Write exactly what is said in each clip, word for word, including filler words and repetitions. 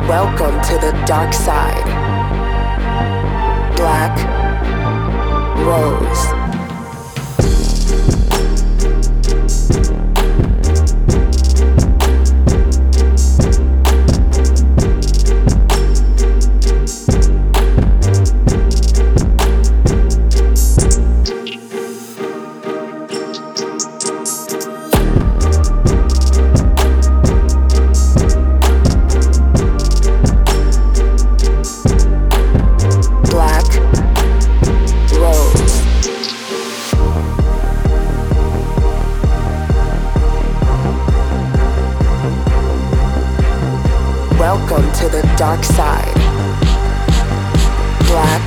Welcome to the dark side. Black Rose. Welcome to the dark side. Black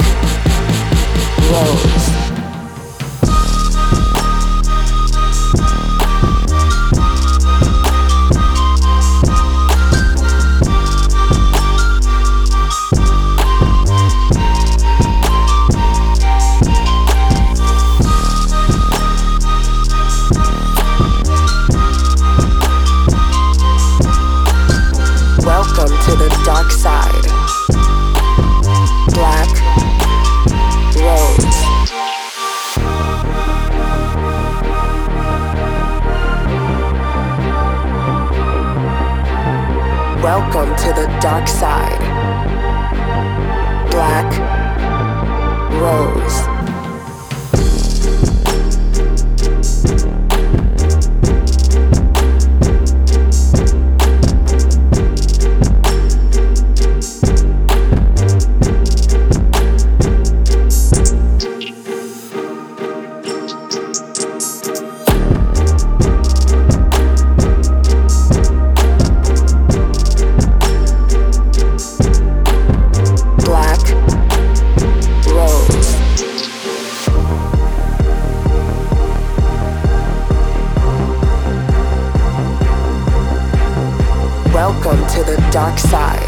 Rose. Welcome to the dark side. Black Rose. Welcome to the dark side. Black Rose. Welcome to the dark side.